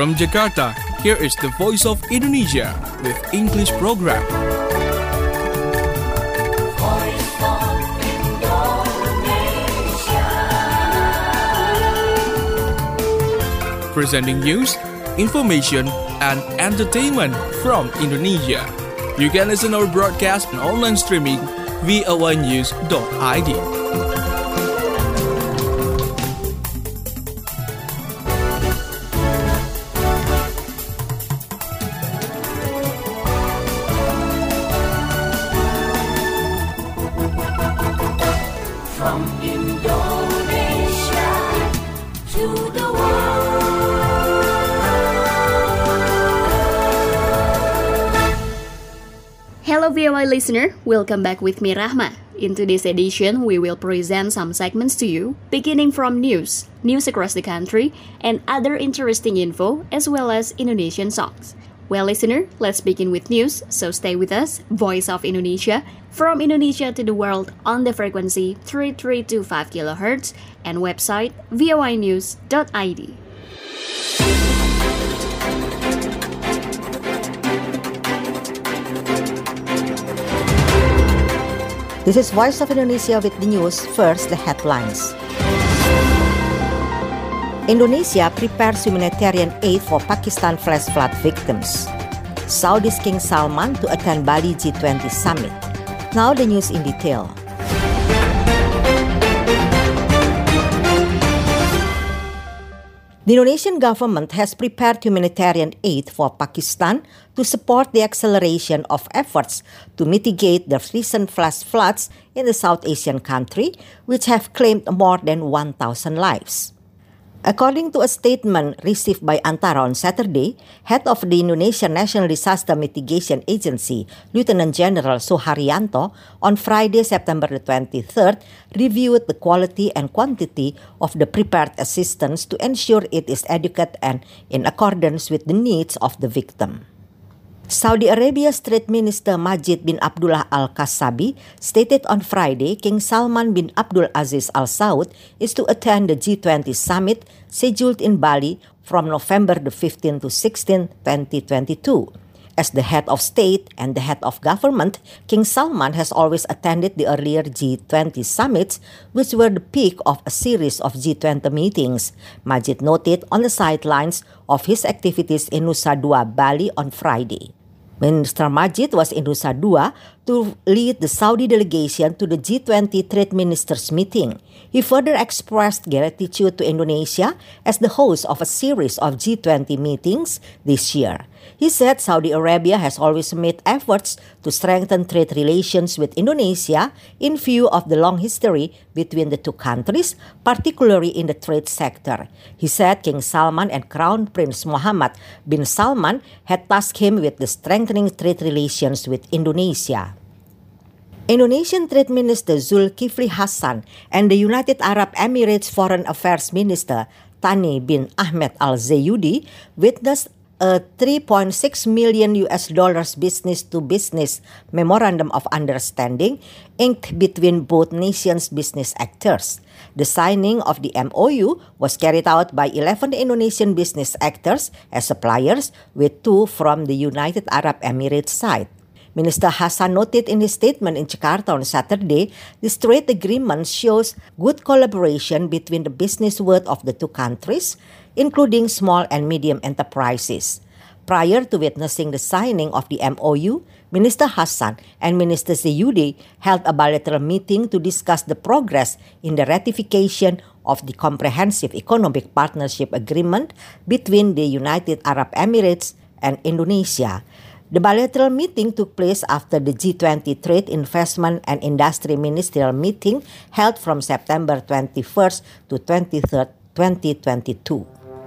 From Jakarta, here is the Voice of Indonesia with English program. Voice of Indonesia. Presenting news, information, and entertainment from Indonesia. You can listen our broadcast and online streaming voanews.id. From Indonesia to the world. Hello VOA listener, welcome back with me Rahma. In today's edition, we will present some segments to you, beginning from news across the country, and other interesting info, as well as Indonesian songs. Well listener, let's begin with news, so stay with us, Voice of Indonesia, from Indonesia to the world on the frequency 3325 kHz and website voanews.id. This is Voice of Indonesia with the news. First, the headlines. Indonesia prepares humanitarian aid for Pakistan flash flood victims. Saudi's King Salman to attend Bali G20 summit. Now the news in detail. The Indonesian government has prepared humanitarian aid for Pakistan to support the acceleration of efforts to mitigate the recent flash floods in the South Asian country, which have claimed more than 1,000 lives. According to a statement received by Antara on Saturday, head of the Indonesian National Disaster Mitigation Agency, Lieutenant General Suharyanto, on Friday, September the 23rd, reviewed the quality and quantity of the prepared assistance to ensure it is adequate and in accordance with the needs of the victim. Saudi Arabia's Trade Minister Majid bin Abdullah Al Kassabi stated on Friday King Salman bin Abdul Aziz Al Saud is to attend the G20 summit scheduled in Bali from November the 15th to 16th, 2022. As the head of state and the head of government, King Salman has always attended the earlier G20 summits, which were the peak of a series of G20 meetings, Majid noted on the sidelines of his activities in Nusa Dua, Bali on Friday. Minister Majid was in Nusa Dua to lead the Saudi delegation to the G20 Trade Ministers meeting. He further expressed gratitude to Indonesia as the host of a series of G20 meetings this year. He said Saudi Arabia has always made efforts to strengthen trade relations with Indonesia in view of the long history between the two countries, particularly in the trade sector. He said King Salman and Crown Prince Mohammed bin Salman had tasked him with the strengthening trade relations with Indonesia. Indonesian Trade Minister Zulkifli Hasan and the United Arab Emirates Foreign Affairs Minister Thani bin Ahmed Al Zayudi witnessed a $3.6 million business-to-business memorandum of understanding inked between both nations' business actors. The signing of the MOU was carried out by 11 Indonesian business actors as suppliers, with 2 from the United Arab Emirates side. Minister Hasan noted in his statement in Jakarta on Saturday, this trade agreement shows good collaboration between the business world of the two countries, including small and medium enterprises. Prior to witnessing the signing of the MOU, Minister Hasan and Minister Zayudi held a bilateral meeting to discuss the progress in the ratification of the Comprehensive Economic Partnership Agreement between the United Arab Emirates and Indonesia. The bilateral meeting took place after the G20 Trade, Investment and Industry Ministerial Meeting held from September 21st to 23rd, 2022.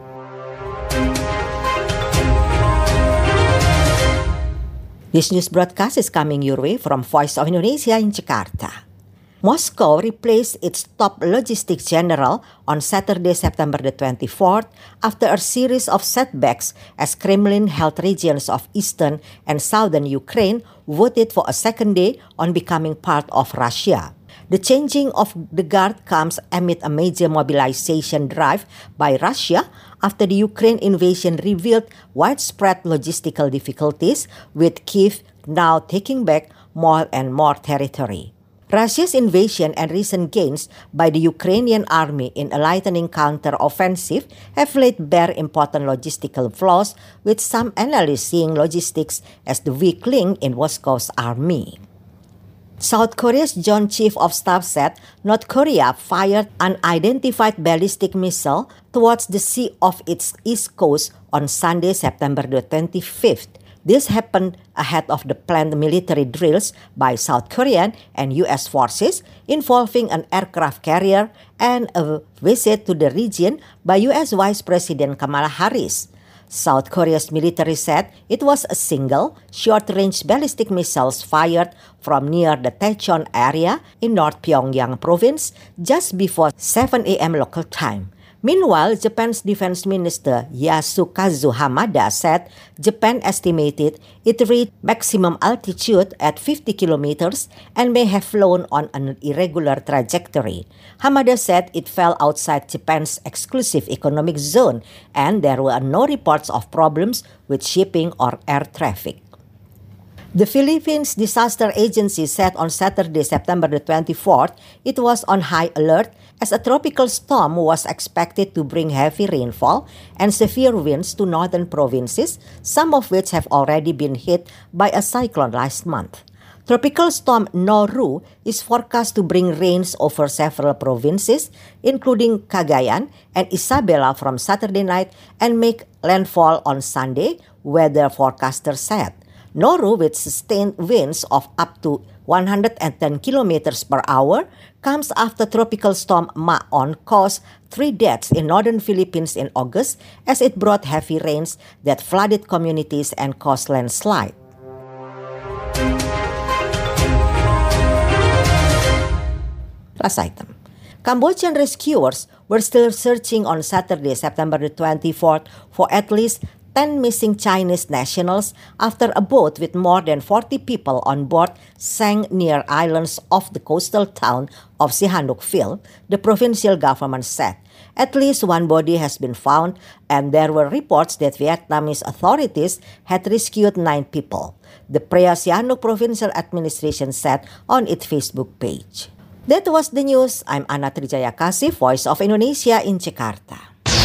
This news broadcast is coming your way from Voice of Indonesia in Jakarta. Moscow replaced its top logistics general on Saturday, September the 24th, after a series of setbacks as Kremlin-held regions of eastern and southern Ukraine voted for a second day on becoming part of Russia. The changing of the guard comes amid a major mobilization drive by Russia after the Ukraine invasion revealed widespread logistical difficulties, with Kyiv now taking back more and more territory. Russia's invasion and recent gains by the Ukrainian army in a lightening counter-offensive have laid bare important logistical flaws, with some analysts seeing logistics as the weak link in Moscow's army. South Korea's Joint Chief of Staff said North Korea fired an unidentified ballistic missile towards the sea off its east coast on Sunday, September the 25th. This happened ahead of the planned military drills by South Korean and U.S. forces involving an aircraft carrier and a visit to the region by U.S. Vice President Kamala Harris. South Korea's military said it was a single, short-range ballistic missiles fired from near the Daejeon area in North Pyongyang province just before 7 a.m. local time. Meanwhile, Japan's Defense Minister Yasukazu Hamada said Japan estimated it reached maximum altitude at 50 kilometers and may have flown on an irregular trajectory. Hamada said it fell outside Japan's exclusive economic zone and there were no reports of problems with shipping or air traffic. The Philippines Disaster Agency said on Saturday, September the 24th, it was on high alert as a tropical storm was expected to bring heavy rainfall and severe winds to northern provinces, some of which have already been hit by a cyclone last month. Tropical storm Noru is forecast to bring rains over several provinces, including Cagayan and Isabela from Saturday night and make landfall on Sunday, weather forecasters said. Noru, with sustained winds of up to 110 kilometers per hour, comes after tropical storm Maon caused 3 deaths in northern Philippines in August as it brought heavy rains that flooded communities and caused landslide. Last item. Cambodian rescuers were still searching on Saturday, September the 24th, for at least 10 missing Chinese nationals after a boat with more than 40 people on board sank near islands off the coastal town of Sihanoukville, the provincial government said. At least one body has been found, and there were reports that Vietnamese authorities had rescued 9 people, the Prea Sihanouk Provincial Administration said on its Facebook page. That was the news. I'm Ana Trijayakasih, Voice of Indonesia in Jakarta.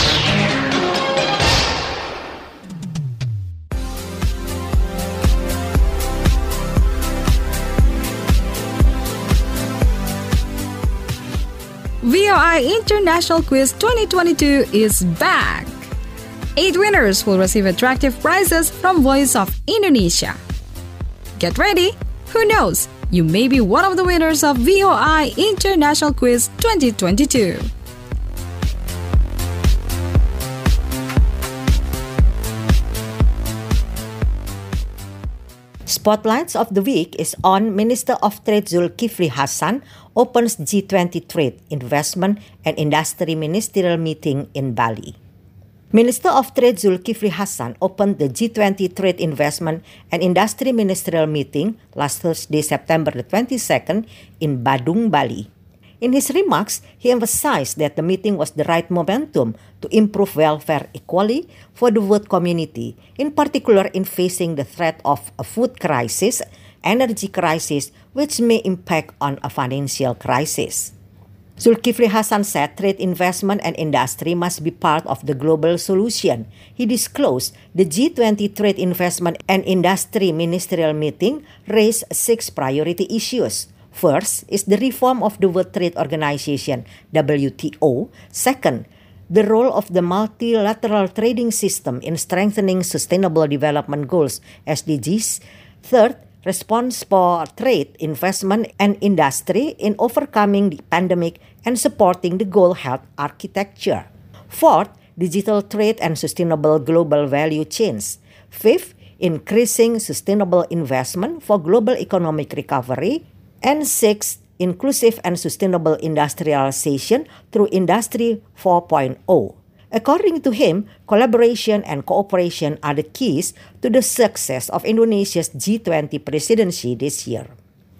VOI International Quiz 2022 is back! 8 winners will receive attractive prizes from Voice of Indonesia. Get ready! Who knows? You may be one of the winners of VOI International Quiz 2022. Spotlights of the week is on Minister of Trade Zulkifli Hasan opens G20 Trade, Investment and Industry Ministerial Meeting in Bali. Minister of Trade Zulkifli Hasan opened the G20 Trade, Investment and Industry Ministerial Meeting last Thursday, September the 22nd in Badung, Bali. In his remarks, he emphasized that the meeting was the right momentum to improve welfare equally for the world community, in particular in facing the threat of a food crisis, energy crisis, which may impact on a financial crisis. Zulkifli Hasan said trade, investment, and industry must be part of the global solution. He disclosed the G20 Trade, Investment, and Industry Ministerial Meeting raised 6 priority issues. First is the reform of the World Trade Organization, WTO. Second, the role of the multilateral trading system in strengthening Sustainable Development Goals, SDGs. Third, response for trade, investment, and industry in overcoming the pandemic and supporting the goal health architecture. Fourth, digital trade and sustainable global value chains. Fifth, increasing sustainable investment for global economic recovery. And sixth, inclusive and sustainable industrialization through Industry 4.0. According to him, collaboration and cooperation are the keys to the success of Indonesia's G20 presidency this year.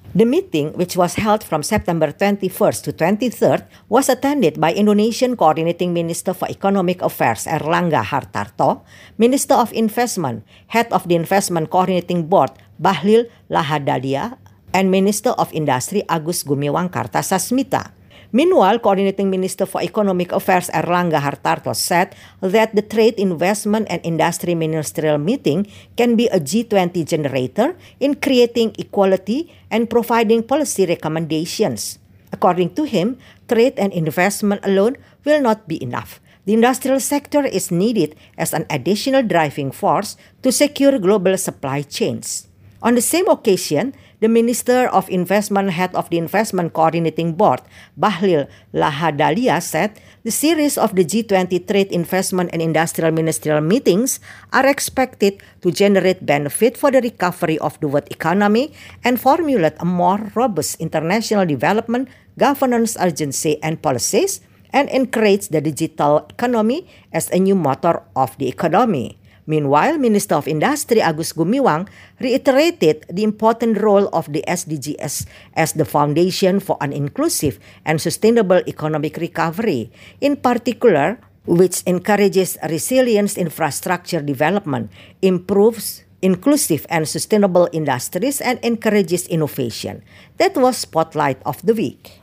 The meeting, which was held from September 21st to 23rd, was attended by Indonesian Coordinating Minister for Economic Affairs Erlangga Hartarto, Minister of Investment, Head of the Investment Coordinating Board Bahlil Lahadalia, and Minister of Industry Agus Gumiwang Kartasasmita. Meanwhile, Coordinating Minister for Economic Affairs Erlangga Hartarto said that the Trade, Investment and Industry Ministerial Meeting can be a G20 generator in creating equality and providing policy recommendations. According to him, trade and investment alone will not be enough. The industrial sector is needed as an additional driving force to secure global supply chains. On the same occasion, the Minister of Investment, Head of the Investment Coordinating Board, Bahlil Lahadalia, said the series of the G20 Trade, Investment and Industrial Ministerial meetings are expected to generate benefit for the recovery of the world economy and formulate a more robust international development, governance agency and policies, and encourage the digital economy as a new motor of the economy. Meanwhile, Minister of Industry Agus Gumiwang reiterated the important role of the SDGs as the foundation for an inclusive and sustainable economic recovery, in particular, which encourages resilient infrastructure development, improves inclusive and sustainable industries, and encourages innovation. That was Spotlight of the Week.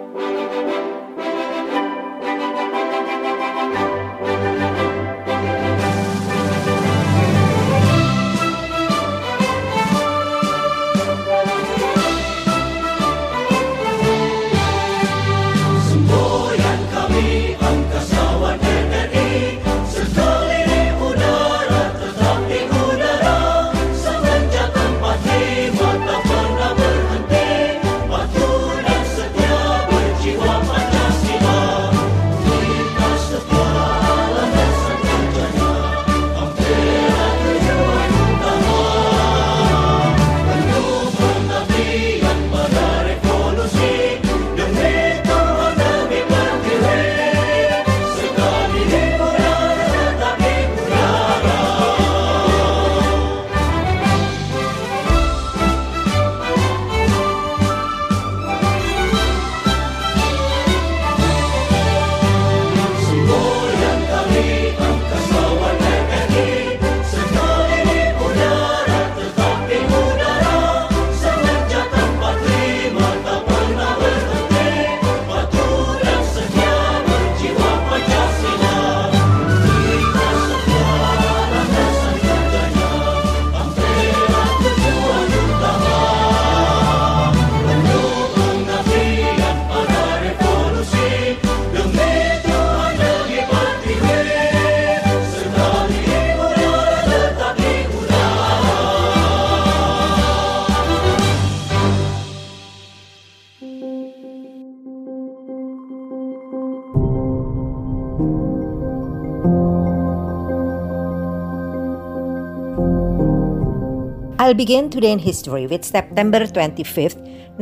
I'll begin today in history with September 25th,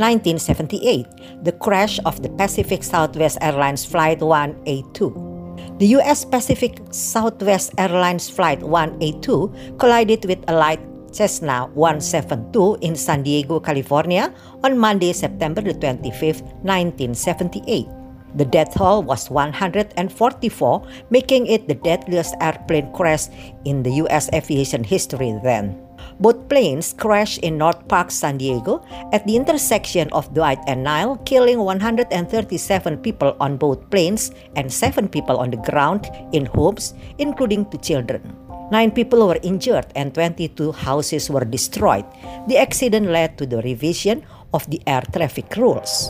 1978, the crash of the Pacific Southwest Airlines Flight 182. The U.S. Pacific Southwest Airlines Flight 182 collided with a light Cessna 172 in San Diego, California on Monday, September 25th, 1978. The death toll was 144, making it the deadliest airplane crash in the U.S. aviation history then. Both planes crashed in North Park, San Diego, at the intersection of Dwight and Nile, killing 137 people on both planes and 7 people on the ground in homes, including 2 children. 9 people were injured and 22 houses were destroyed. The accident led to the revision of the air traffic rules.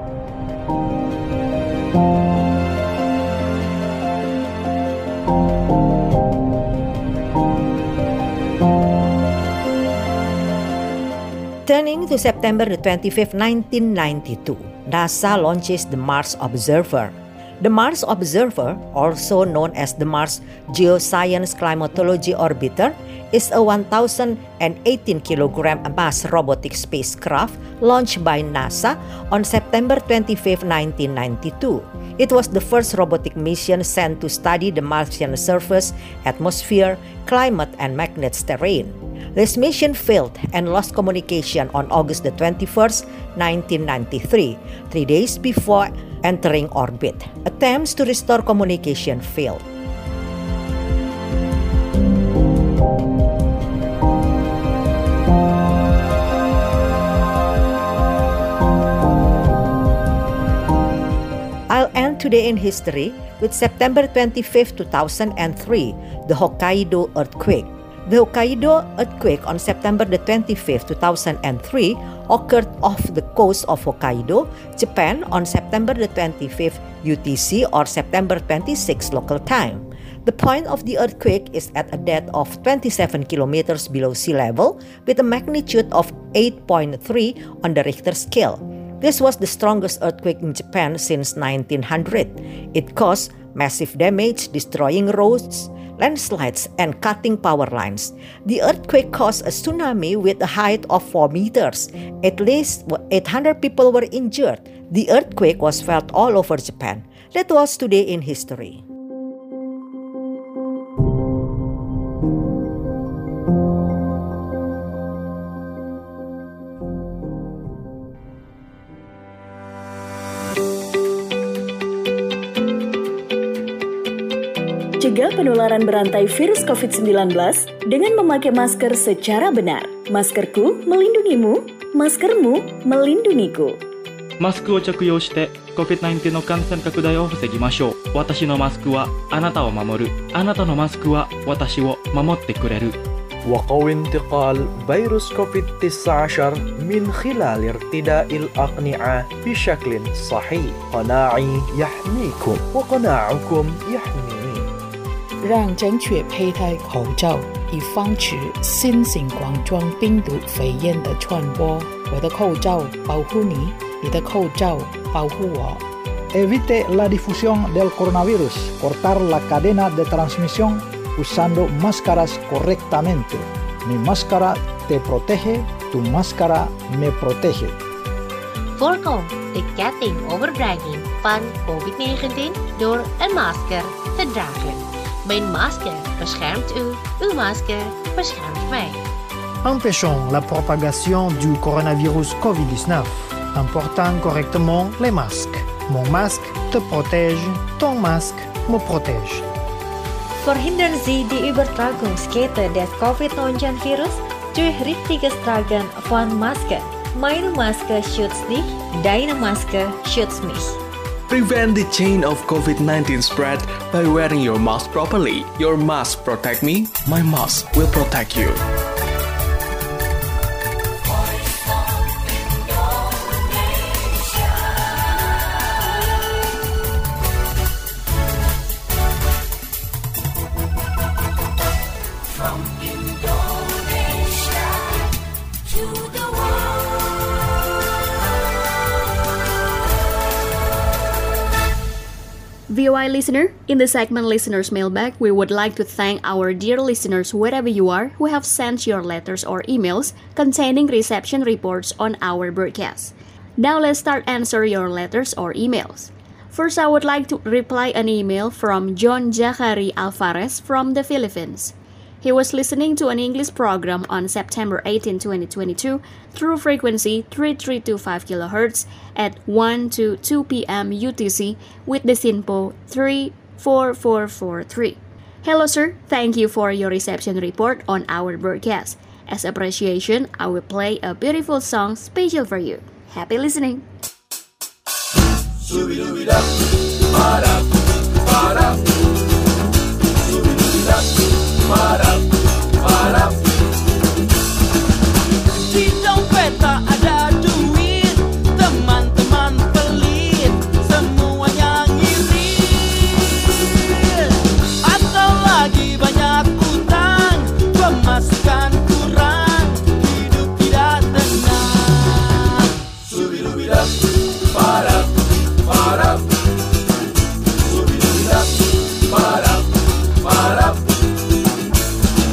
Turning to September 25, 1992, NASA launches the Mars Observer. The Mars Observer, also known as the Mars Geoscience Climatology Orbiter, is a 1,018-kilogram mass robotic spacecraft launched by NASA on September 25, 1992. It was the first robotic mission sent to study the Martian surface, atmosphere, climate, and magnet's terrain. This mission failed and lost communication on August 21, 1993, 3 days before entering orbit. Attempts to restore communication failed. I'll end today in history with September 25, 2003, the Hokkaido earthquake. The Hokkaido earthquake on September 25, 2003 occurred off the coast of Hokkaido, Japan on September 25 UTC or September 26 local time. The point of the earthquake is at a depth of 27 kilometers below sea level with a magnitude of 8.3 on the Richter scale. This was the strongest earthquake in Japan since 1900. It caused massive damage, destroying roads, landslides, and cutting power lines. The earthquake caused a tsunami with a height of 4 meters. At least 800 people were injured. The earthquake was felt all over Japan. That was today in history. Cegah penularan berantai virus COVID-19 dengan memakai masker secara benar. Maskerku melindungimu, maskermu melindungiku. マスクを着用して COVID-19 の感染拡大を防ぎましょう。私のマスクはあなたを守る。あなたのマスクは私を守ってくれる。 وقوي انتقال فيروس كوفيد-19 من خلال ارتداء الأقنعة بشكل صحيح. قناعي يحميكم وقناعكم يحميني. 让正确佩戴口罩，以防止新型冠状病毒肺炎的传播。我的口罩保护你，你的口罩保护我。 Evite la difusión del coronavirus. Cortar la cadena de transmisión usando máscaras correctamente. Mi máscara te protege, tu máscara me protege. Voorkom de ketting overdraging van COVID-19 door een masker te dragen. Mijn masker beschermt u, uw masker beschermt mij. Empêchons la propagation du coronavirus COVID-19 en portant correctement les masques. Mon masque te protège, ton masque me protège. Verhindern Sie die Übertragungskette des Covid-19-Virus durch richtiges Tragen von Maske. Meine Maske schützt dich, deine Maske schützt mich. Prevent the chain of COVID-19 spread by wearing your mask properly. Your mask protect me, my mask will protect you. From Indonesia to the world. VOI listener, in the segment Listeners Mailbag, we would like to thank our dear listeners wherever you are who have sent your letters or emails containing reception reports on our broadcast. Now let's start answer your letters or emails. First, I would like to reply an email from John Jacari Alvarez from the Philippines. He was listening to an English program on September 18, 2022 through frequency 3325 kHz at 1 to 2 p.m. UTC with the SINPO 34443. Hello sir, thank you for your reception report on our broadcast. As appreciation, I will play a beautiful song special for you. Happy listening! Di dompet tak ada duit, teman-teman pelit, semuanya ngirit. Atau lagi banyak utang, pemasukan kurang, hidup tidak tenang. Subidubidap, padap, padap. Subidubidap, padap, padap.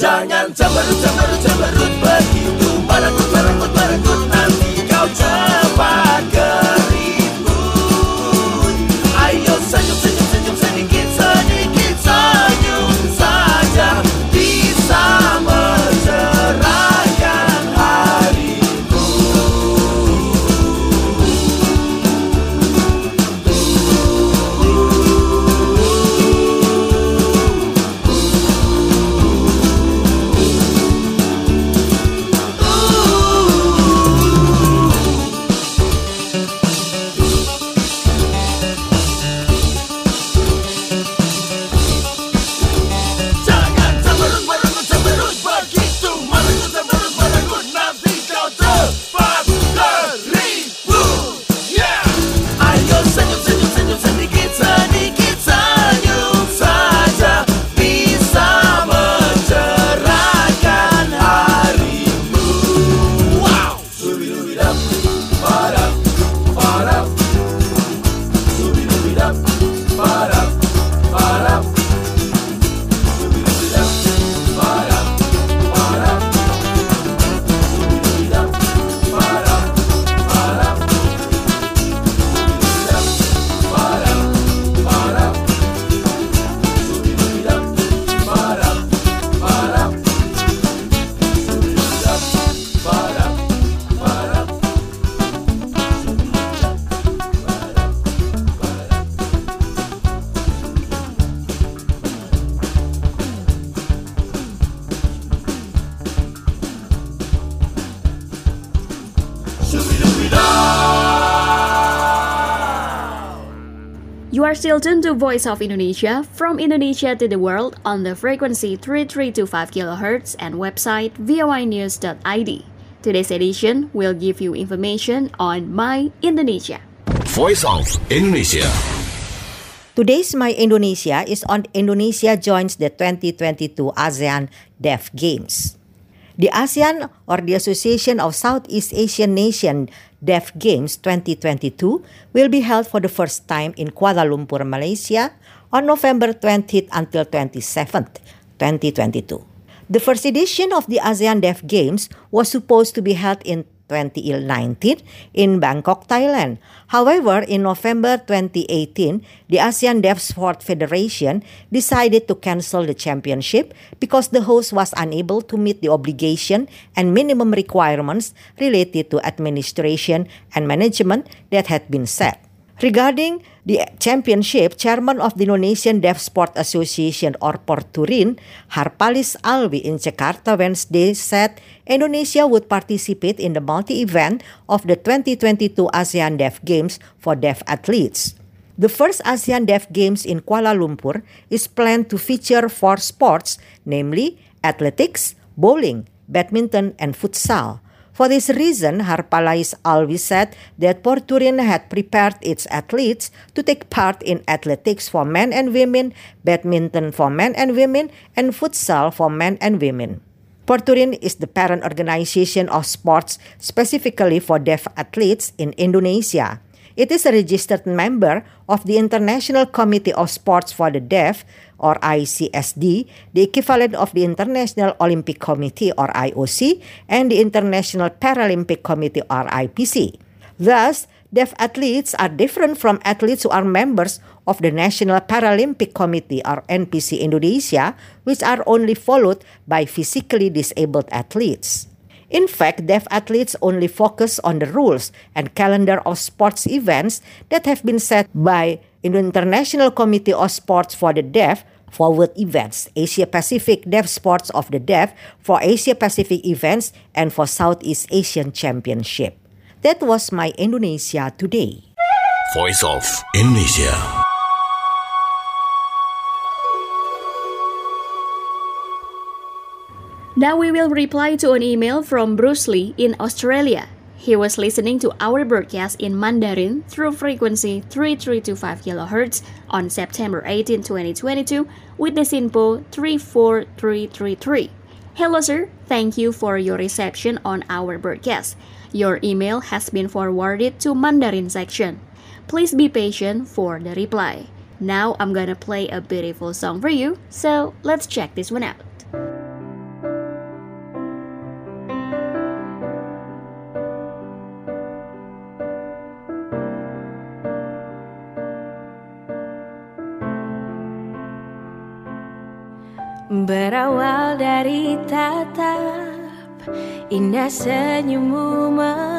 Jangan cemberut begitu merenggut nanti kau cepat keriput. Ayo senyum sedikit senyum saja bisa mencerahkan harimu. Jangan cemberut begitu merenggut nanti kau cepat keriput. Ayo senyum sedikit senyum saja bisa mencerahkan harimu. Wow, subidubidap, padap, subidubidap, padap, subidubidap, padap, subidubidap, padap, You are still tuned to Voice of Indonesia, from Indonesia to the world on the frequency 3325 kHz and website voinews.id. Today's edition will give you information on My Indonesia. Voice of Indonesia. Today's My Indonesia is on Indonesia joins the 2022 ASEAN Deaf Games. The ASEAN, or the Association of Southeast Asian Nations Deaf Games 2022, will be held for the first time in Kuala Lumpur, Malaysia on November 20th until 27th, 2022. The first edition of the ASEAN Deaf Games was supposed to be held in 2019 in Bangkok, Thailand. However, in November 2018, the ASEAN Deaf Sport Federation decided to cancel the championship because the host was unable to meet the obligation and minimum requirements related to administration and management that had been set. Regarding the championship, Chairman of the Indonesian Deaf Sport Association or Porturin, Harpalis Alwi in Jakarta Wednesday said Indonesia would participate in the multi-event of the 2022 ASEAN Deaf Games for deaf athletes. The first ASEAN Deaf Games in Kuala Lumpur is planned to feature 4 sports, namely athletics, bowling, badminton, and futsal. For this reason, Harpalis Alwi said that Porturin had prepared its athletes to take part in athletics for men and women, badminton for men and women, and futsal for men and women. Porturin is the parent organization of sports specifically for deaf athletes in Indonesia. It is a registered member of the International Committee of Sports for the Deaf, or ICSD, the equivalent of the International Olympic Committee, or IOC, and the International Paralympic Committee, or IPC. Thus, deaf athletes are different from athletes who are members of the National Paralympic Committee, or NPC Indonesia, which are only followed by physically disabled athletes. In fact, deaf athletes only focus on the rules and calendar of sports events that have been set by the International Committee of Sports for the Deaf for World Events, Asia Pacific Deaf Sports of the Deaf for Asia Pacific Events, and for Southeast Asian Championship. That was My Indonesia today. Voice of Indonesia. Now we will reply to an email from Bruce Lee in Australia. He was listening to our broadcast in Mandarin through frequency 3325 kHz on September 18, 2022 with the SINPO 34333. Hello sir, thank you for your reception on our broadcast. Your email has been forwarded to Mandarin section. Please be patient for the reply. Now I'm gonna play a beautiful song for you, so let's check this one out. berawal dari tatap indah senyummu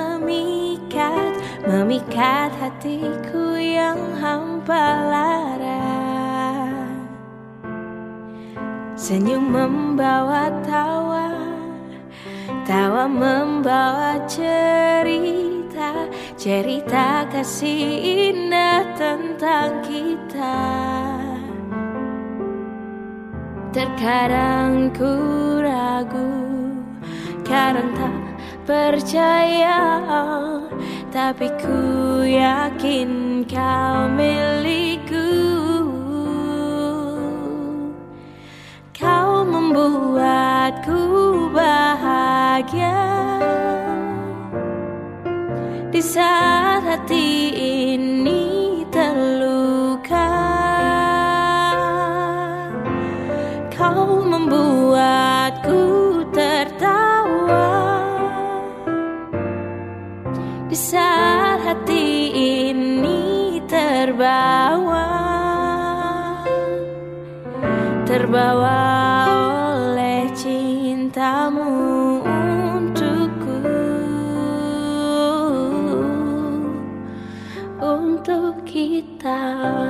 memikat hatiku yang hampa lara. Senyum membawa tawa, tawa membawa cerita, cerita kasih indah tentang kita. Terkadang ku ragu, kadang tak percaya, tapi ku yakin kau milikku. Kau membuatku bahagia di saat hati ini terluka. Kau membuatku tertawa di saat hati ini terbawa oleh cintamu untukku, untuk kita.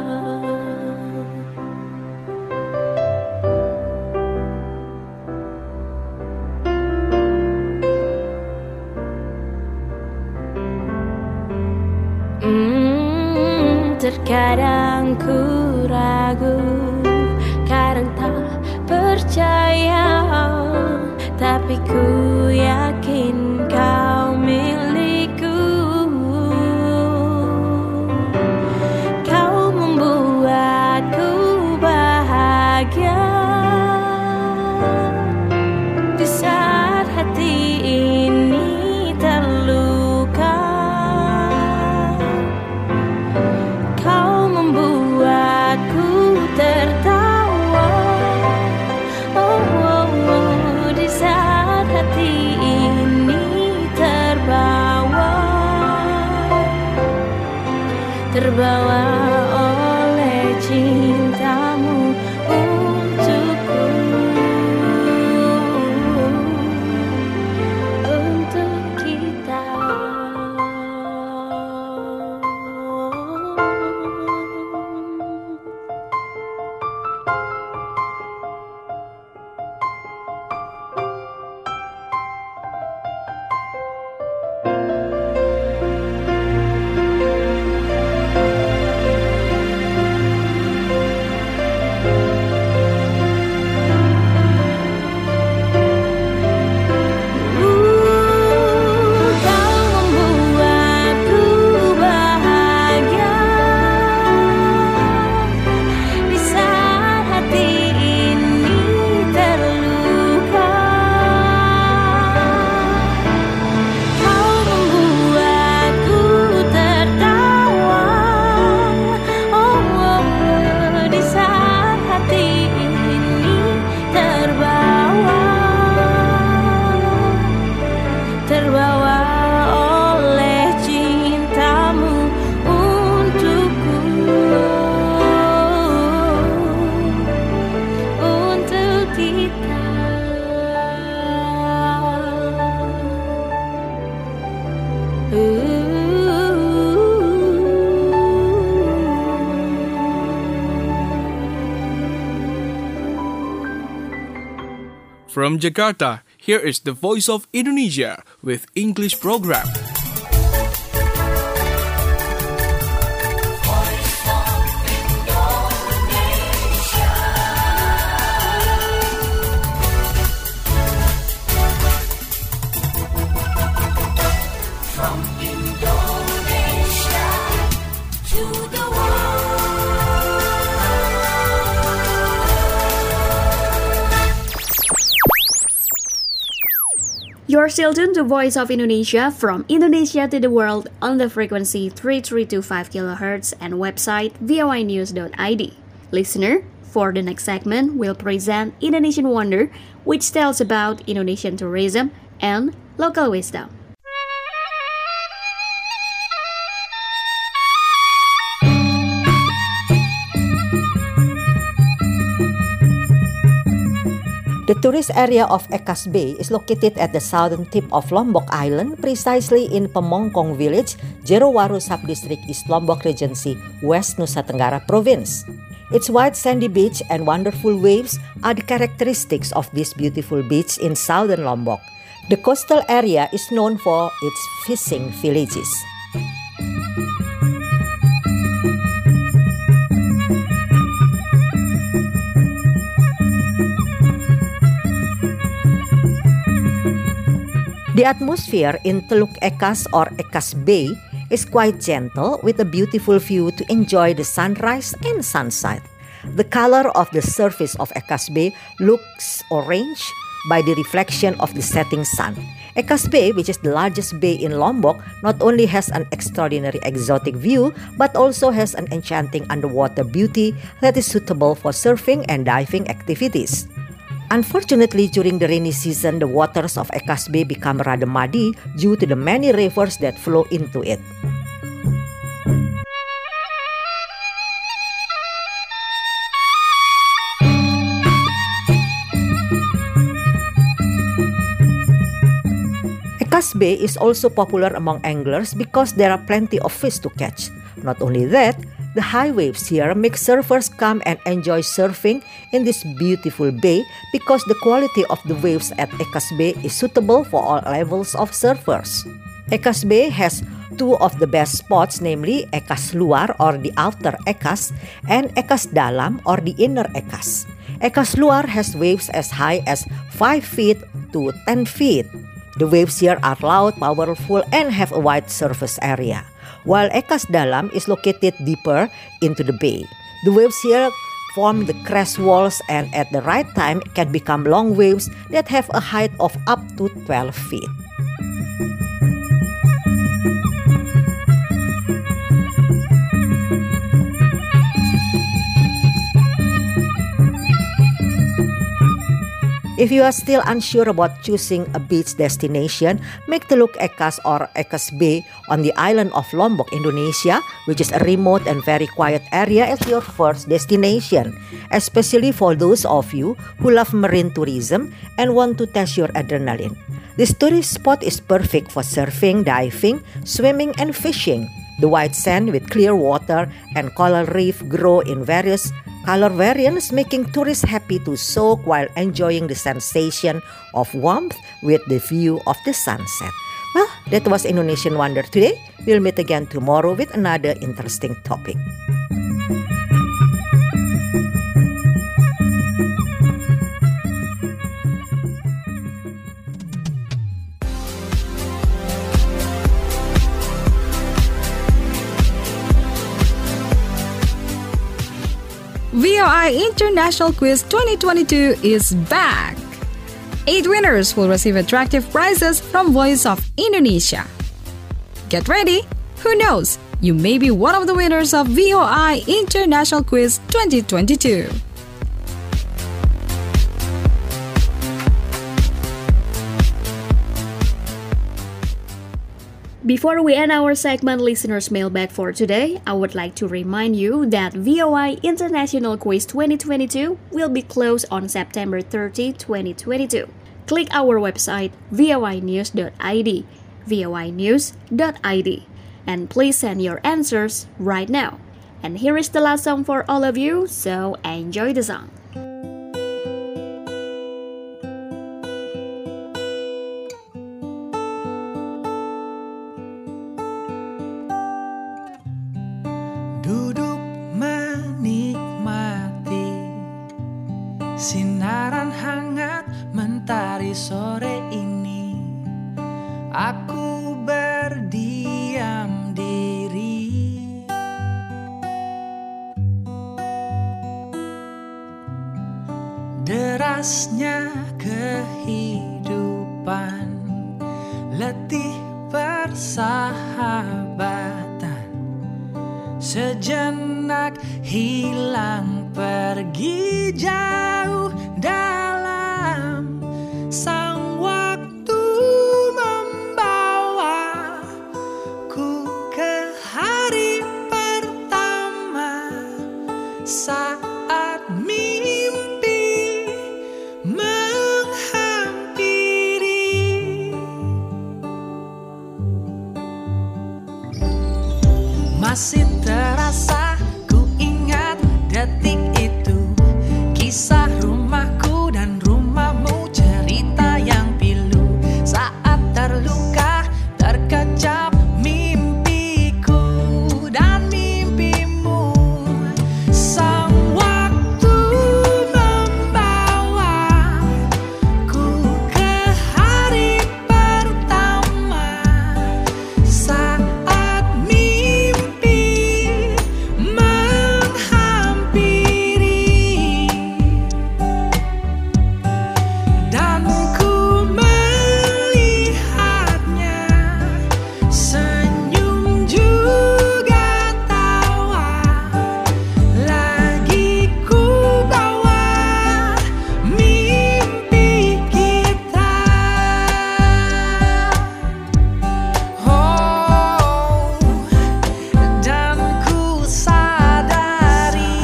Terkadang ku ragu, kadang tak percaya, tapi ku yakin kau milikku. Kau membuatku bahagia di saat hati ini terluka. Kau membuatku tertawa, di saat hati ini terbawa oleh cintamu untukku, untuk kita. From Jakarta, here is the Voice of Indonesia with English program. From Indonesia to the world. You're still tuned to Voice of Indonesia from Indonesia to the world on the frequency 3325 kHz and website voinews.id. Listener, for the next segment, we'll present Indonesian Wonder, which tells about Indonesian tourism and local wisdom. The tourist area of Ekas Bay is located at the southern tip of Lombok Island, precisely in Pemongkong Village, Jerowaru Subdistrict, East Lombok Regency, West Nusa Tenggara Province. Its white sandy beach and wonderful waves are the characteristics of this beautiful beach in southern Lombok. The coastal area is known for its fishing villages. The atmosphere in Teluk Ekas or Ekas Bay is quite gentle with a beautiful view to enjoy the sunrise and sunset. The color of the surface of Ekas Bay looks orange by the reflection of the setting sun. Ekas Bay, which is the largest bay in Lombok, not only has an extraordinary exotic view, but also has an enchanting underwater beauty that is suitable for surfing and diving activities. Unfortunately, during the rainy season, the waters of Ekas Bay become rather muddy due to the many rivers that flow into it. Ekas Bay is also popular among anglers because there are plenty of fish to catch. Not only that, the high waves here make surfers come and enjoy surfing in this beautiful bay because the quality of the waves at Ekas Bay is suitable for all levels of surfers. Ekas Bay has two of the best spots, namely Ekas Luar or the outer Ekas and Ekas Dalam or the inner Ekas. Ekas Luar has waves as high as 5 feet to 10 feet. The waves here are loud, powerful, and have a wide surface area, while Ekas Dalam is located deeper into the bay. The waves here form the crest walls and at the right time can become long waves that have a height of up to 12 feet. If you are still unsure about choosing a beach destination, make Teluk Ekas or Ekas Bay on the island of Lombok, Indonesia, which is a remote and very quiet area, as your first destination, especially for those of you who love marine tourism and want to test your adrenaline. This tourist spot is perfect for surfing, diving, swimming, and fishing. The white sand with clear water and coral reef grow in various color variants, making tourists happy to soak while enjoying the sensation of warmth with the view of the sunset. Well, that was Indonesian Wonder today. We'll meet again tomorrow with another interesting topic. VOI International Quiz 2022 is back! 8 winners will receive attractive prizes from Voice of Indonesia. Get ready! Who knows? You may be one of the winners of VOI International Quiz 2022. Before we end our segment Listeners Mailbag for today, I would like to remind you that VOI International Quiz 2022 will be closed on September 30, 2022. Click our website voinews.id, voinews.id, and please send your answers right now. And here is the last song for all of you, so enjoy the song. Duduk menikmati sinaran hangat mentari sore ini. Aku berdiam diri, derasnya kehidupan, letih bersahabatan, sejenak hilang pergi jauh dalam sang waktu, membawaku ke hari pertama saat mimpi masih terasa. Ku ingat detik itu, kisah rumahku dan rumahmu, cerita yang pilu. Saat terluka terkecap mimpiku dan mimpimu. Sang waktu membawaku ke hari pertama. Saat mimpi menghampiri dan ku melihatnya, senyum juga tawa. Lagi ku bawa mimpi kita. Oh, dan ku sadari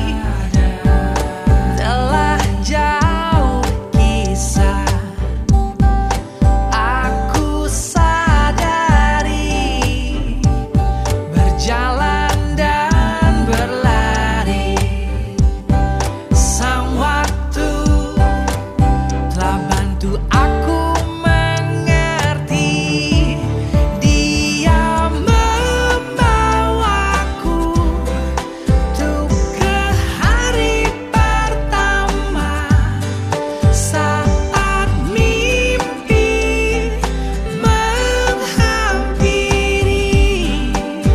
telah jauh kisah. Aku sadari berjalan dan berlari. Sang waktu telah bantu aku mengerti. Dia membawaku tuh ke hari pertama. Saat mimpi menghampiri,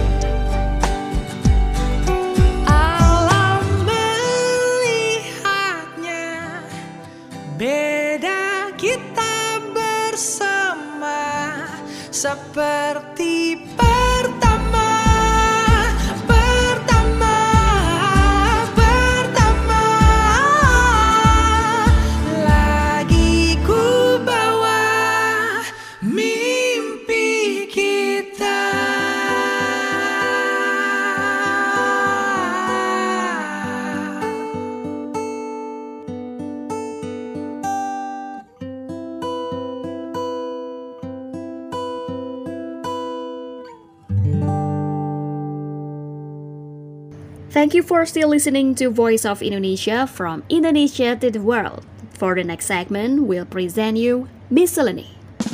alam melihatnya. Beda kita bersama seperti pertama. Lagi ku bawa mimpi kita. Thank you for still listening to Voice of Indonesia from Indonesia to the world. For the next segment, we'll present you Miscellany.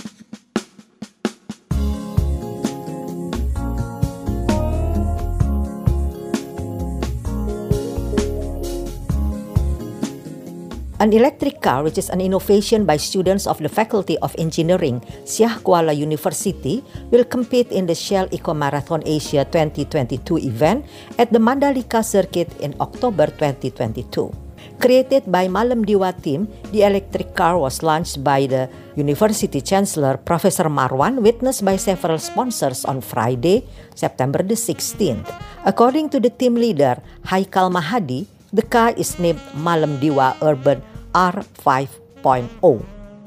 An electric car, which is an innovation by students of the Faculty of Engineering, Siah Kuala University, will compete in the Shell Eco Marathon Asia 2022 event at the Mandalika circuit in October 2022. Created by Malam Dewa team, the electric car was launched by the University Chancellor Professor Marwan, witnessed by several sponsors on Friday, September the 16th. According to the team leader, Haikal Mahadi, the car is named Malam Dewa Urban R5.0.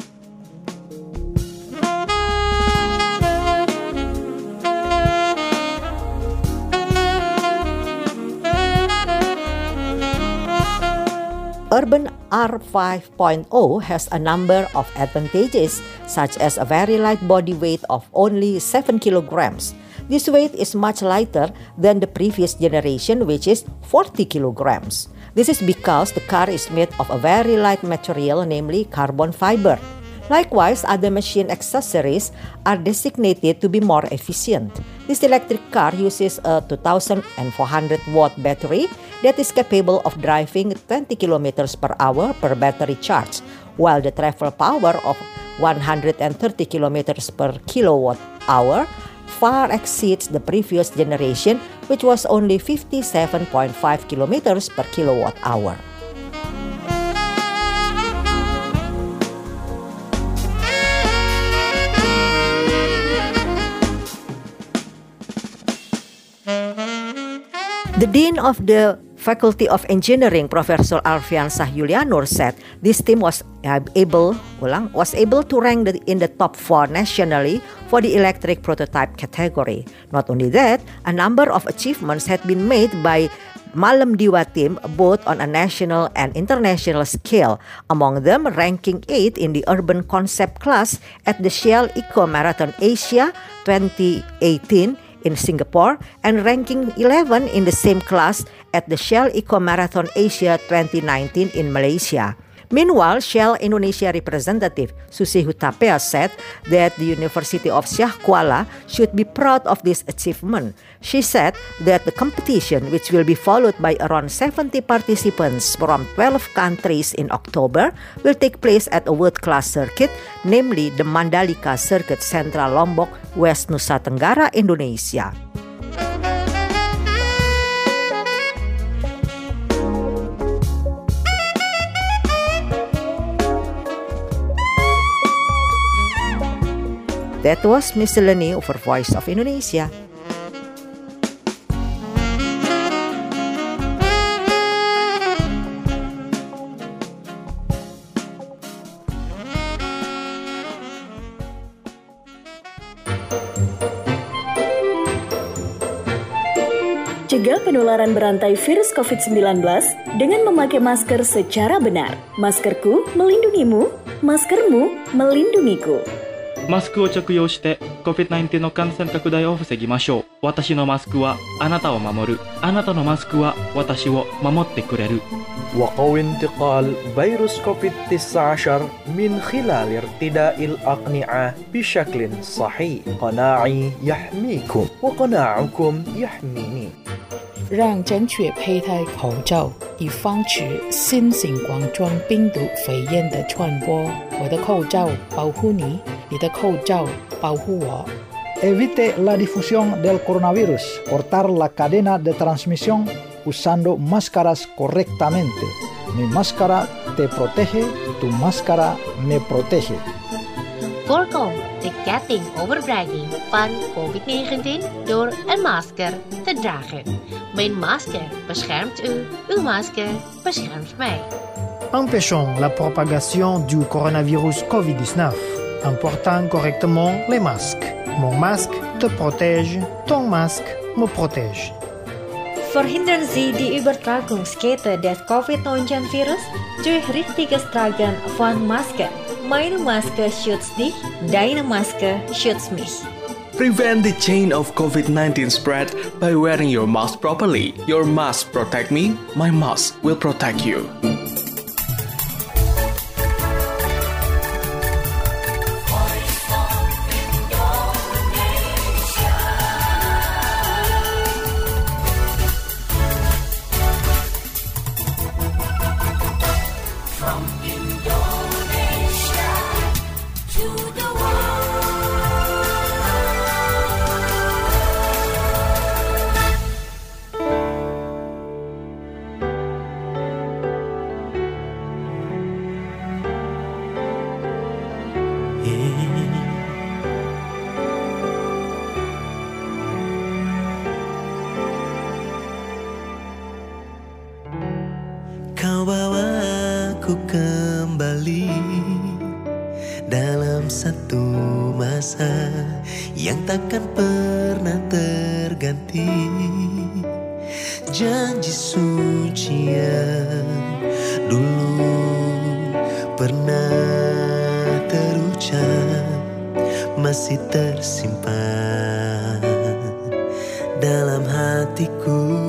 Urban R5.0 has a number of advantages, such as a very light body weight of only 7 kilograms. This weight is much lighter than the previous generation, which is 40 kilograms. This is because the car is made of a very light material, namely carbon fiber. Likewise, other machine accessories are designated to be more efficient. This electric car uses a 2,400 watt battery that is capable of driving 20 kilometers per hour per battery charge, while the travel power of 130 kilometers per kilowatt hour far exceeds the previous generation, which was only 57.5 kilometers per kilowatt hour. The Dean of the Faculty of Engineering, Professor Alfian Sahyulianur, said this team was able to rank in the top 4 nationally for the electric prototype category. Not only that, a number of achievements had been made by Malam Dewa team both on a national and international scale, among them ranking 8 in the urban concept class at the Shell Eco Marathon Asia 2018 in Singapore and ranking 11 in the same class at the Shell Eco Marathon Asia 2019 in Malaysia. Meanwhile, Shell Indonesia representative Susi Hutapea said that the University of Syah Kuala should be proud of this achievement. She said that the competition, which will be followed by around 70 participants from 12 countries in October, will take place at a world-class circuit, namely the Mandalika Circuit Central Lombok, West Nusa Tenggara, Indonesia. That was Miscellany over Voice of Indonesia. Cegah penularan berantai virus COVID-19 dengan memakai masker secara benar. Maskerku melindungimu, maskermu melindungiku. マスクを着用して COVID-19 の感染拡大を防ぎましょう。私のマスクはあなたを守る。あなたのマスクは私を守ってくれる。 وقوي انتقال فيروس كوفيد-19 من خلال ارتداء الأقنعة بشكل صحيح. قناعي يحميكم وقناعكم يحميني. 让正确佩戴口罩，以防止新型冠状病毒肺炎的传播。我的口罩保护你，你的口罩保护我。 Evite la difusión del coronavirus. Cortar la cadena de transmisión usando máscaras correctamente. Mi máscara te protege, tu máscara me protege. Voorkom de ketting overdraging van COVID-19 door een masker te dragen. Mijn masker beschermt u, uw masker beschermt mij. Empêchons la propagation du coronavirus COVID-19 en portant correctement les masques. Mon masque te protège, ton masque me protège. Verhindern Sie die Übertragungskette des Covid-19-Virus durch richtiges Tragen von Masken. Meine Maske schützt dich, deine Maske schützt mich. Prevent the chain of COVID-19 spread by wearing your mask properly. Your mask protect me, my mask will protect you. From Indonesia to the Kau bawa aku kembali dalam satu masa yang takkan pernah terganti. Janji suci yang dulu pernah terucap masih tersimpan dalam hatiku.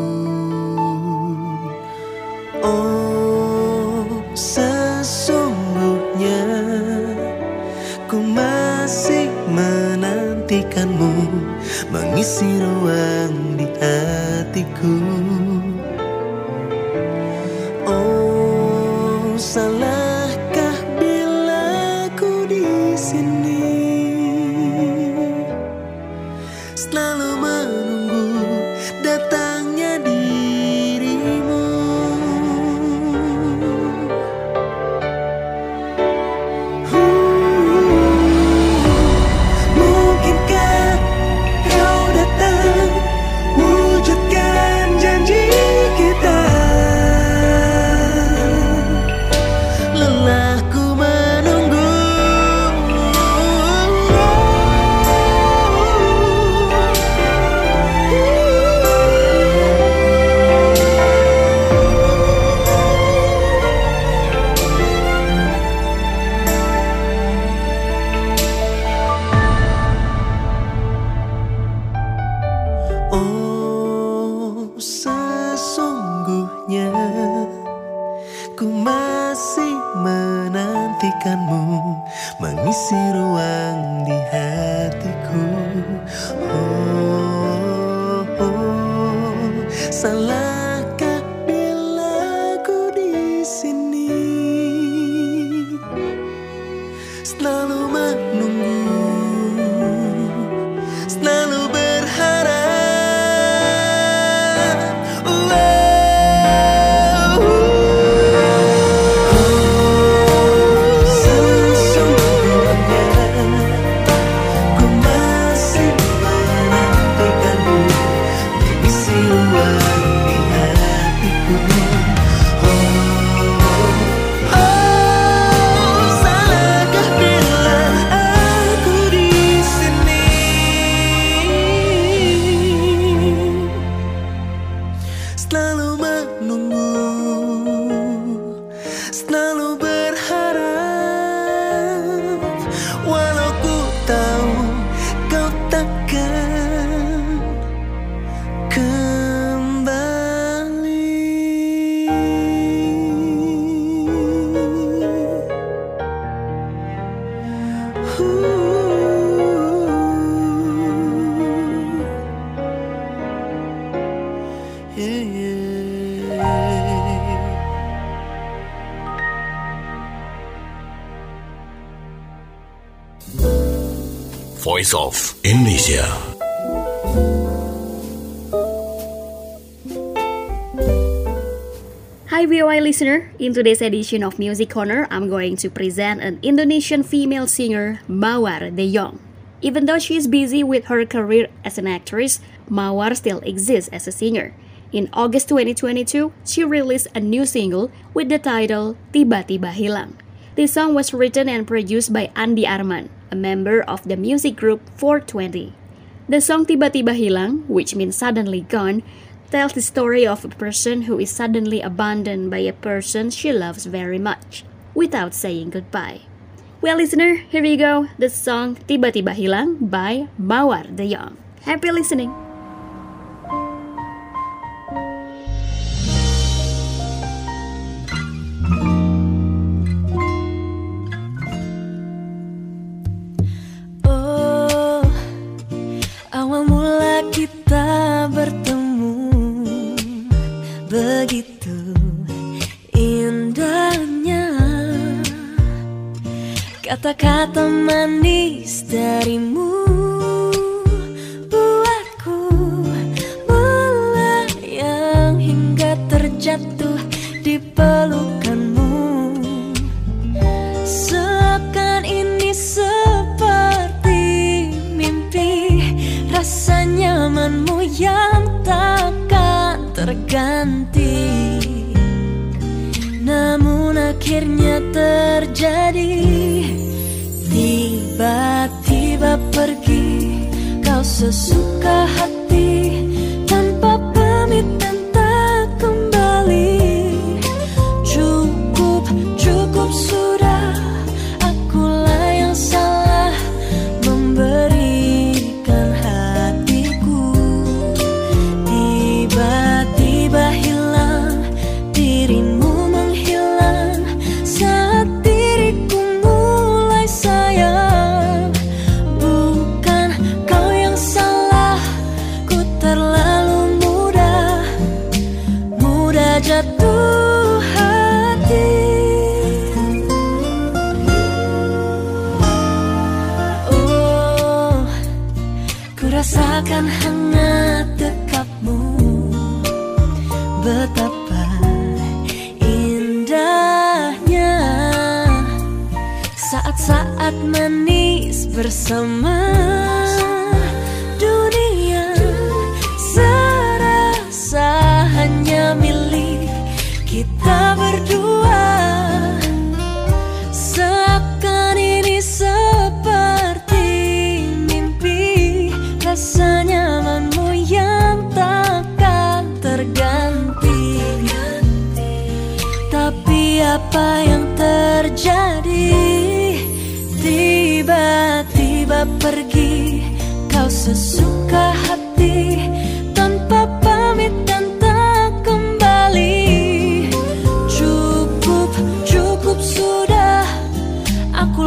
Oh, sesungguhnya ku masih menantikanmu mengisi ruang di hatiku. Oh, salahkah bila ku di sini selalu menunggu datangnya dirimu. Mungkinkah kau datang wujudkan janji mengisi ruang di hatiku. Salahkah bila ku di sini selalu menunggu, selalu berharap. Selalu menunggu, selalu berharap, walau ku tahu kau takkan kembali. Voice of Indonesia. Hi VOA listener, in today's edition of Music Corner, I'm going to present an Indonesian female singer, Mawar De Jong. Even though she is busy with her career as an actress, Mawar still exists as a singer. In August 2022, she released a new single with the title Tiba-Tiba Hilang. This song was written and produced by Andi Arman, a member of the music group 420. The song Tiba-Tiba Hilang, which means suddenly gone, tells the story of a person who is suddenly abandoned by a person she loves very much, without saying goodbye. Well, listener, here you go, the song Tiba-Tiba Hilang by Mawar De Jong. Happy listening! Oh, awal mula kita bertemu, begitu indahnya kata-kata manis darimu, buatku melayang hingga terjatuh di pelukanmu. Seakan ini seperti mimpi, rasa nyamanmu yang takkan terganti. Namun akhirnya terjadi, tiba-tiba pergi kau sesuka hati, tanpa pamit dan tak kembali. Cukup sudah, akulah yang salah memberikan hatiku. Tiba-tiba hilang, dirimu menghilang saat diriku mulai sayang. Bukan kau yang salah, ku terlalu mudah jatuh hati. Oh, ku rasakan hangat dekapmu, betapa indahnya saat-saat manis bersama. Dunia serasa hanya milik kita berdua. Seakan ini seperti mimpi, rasa nyamanmu yang takkan terganti. Tapi apa yang terjadi? Tiba-tiba pergi kau sesuka hati, tanpa pamit dan tak kembali. Cukup sudah, aku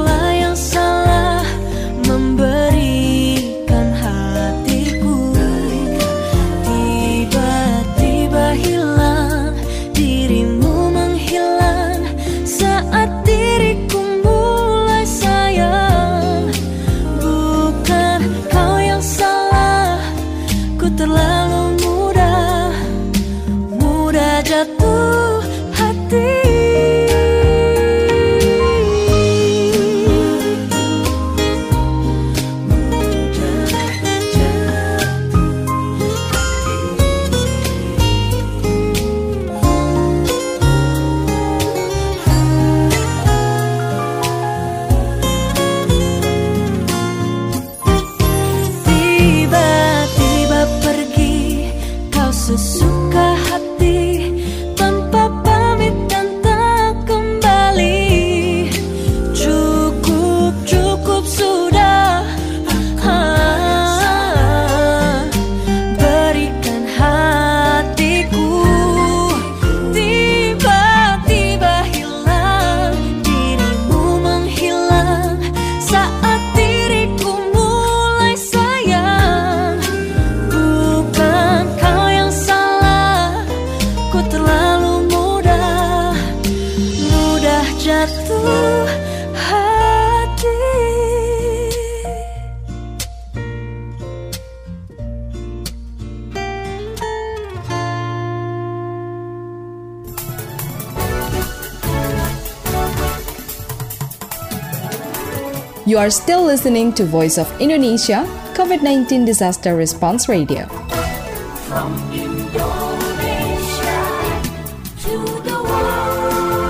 You are still listening to Voice of Indonesia, COVID-19 Disaster Response Radio. From Indonesia to the world.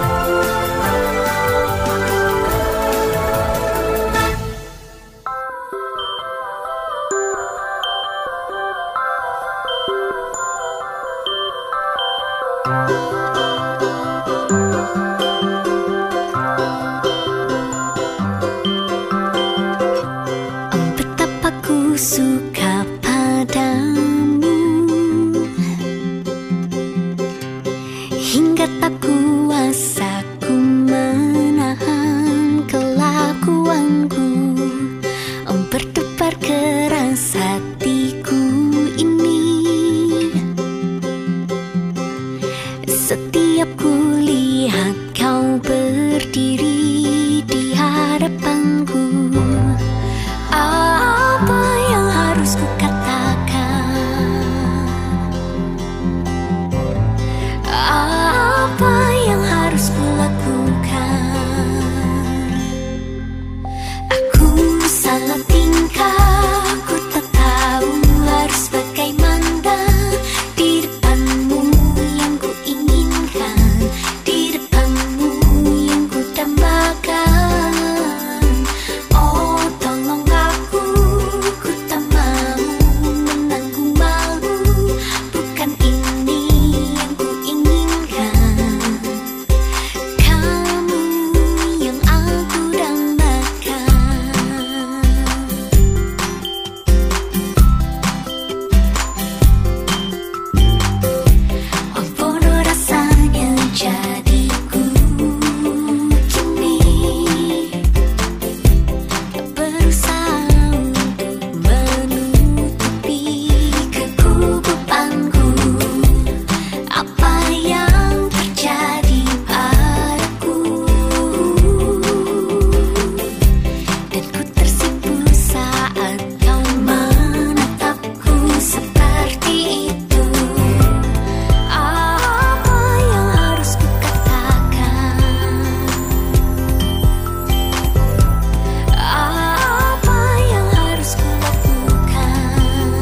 Betapa ku suka padamu, hingga tak kuasa ku menahan kelakuanku. Berdebar keras hatiku ini, setiap ku lihat kau berdiri di hadapanku. Apa yang harus ku katakan? Apa yang harus ku lakukan? Aku salah tingkah, ku tak tahu harus bagaimana. Di depanmu yang ku inginkan, di depanmu yang ku dambakan. Oh tolong aku tak mau menanggung malu. Bukan ini yang ku inginkan, kamu yang aku dambakan. Oh bodoh rasanya jadiku kini, berusaha untuk menutupi kegugupanku. Apa yang terjadi padaku, dan ku tersipu saat kau menatapku seperti itu. Apa yang harus ku katakan? Apa yang harus ku lakukan?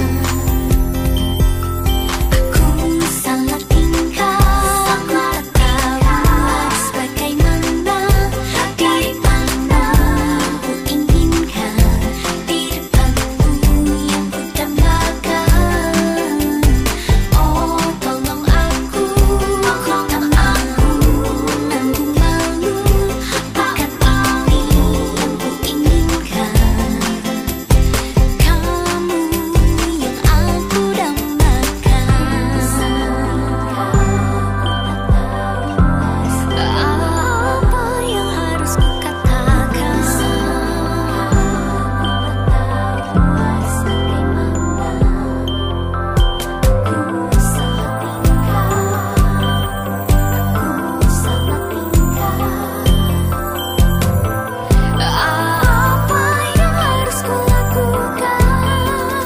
Aku salah tingkah, aku tak tahu harus bagaimana. Di mana ku inginkan, di depanmu yang ku dambakan. Oh tolong aku tak mau menanggung malu. Bukan ini yang ku inginkan, kamu yang aku dambakan. Apa yang harus ku katakan? Apa yang harus ku lakukan?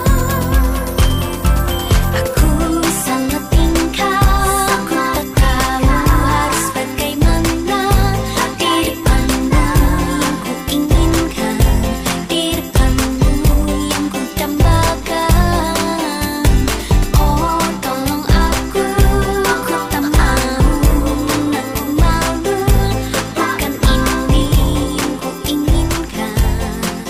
Aku salah tingkah, aku tak tahu harus bagaimana. Di depanmu yang ku inginkan, di depanmu yang ku dambakan. Oh tolong aku tak mau menanggung malu. Bukan ini yang ku inginkan,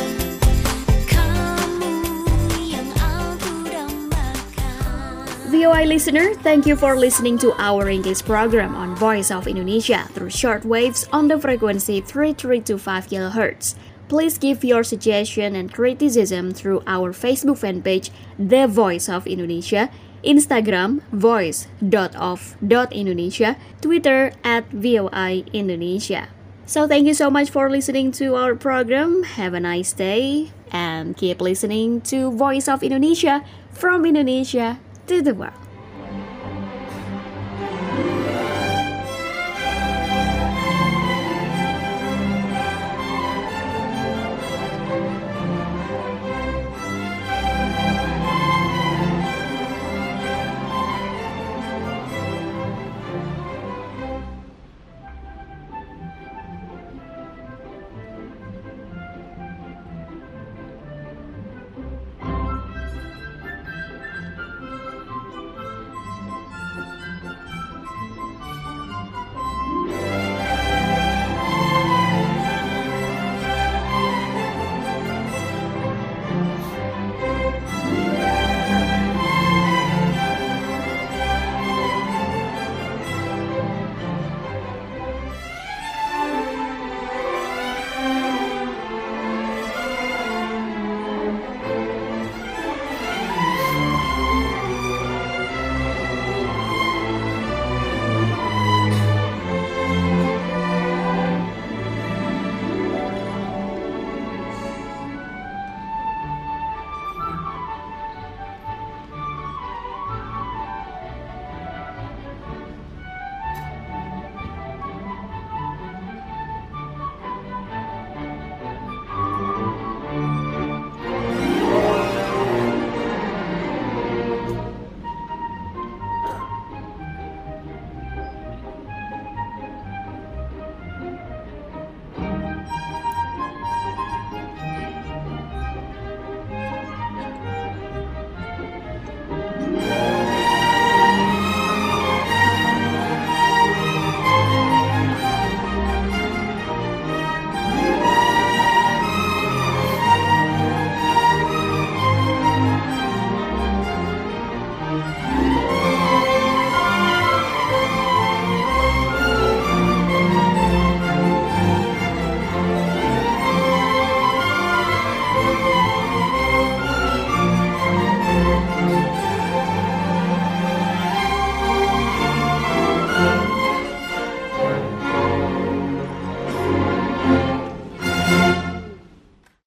kamu yang aku dambakan. VOA listener, thank you for listening to our English program on Voice of Indonesia through short waves on the frequency 3325 kHz. Please give your suggestion and criticism through our Facebook fan page, The Voice of Indonesia, Instagram, voice.of.indonesia, Twitter @VOI Indonesia. So thank you so much for listening to our program. Have a nice day and keep listening to Voice of Indonesia from Indonesia to the world.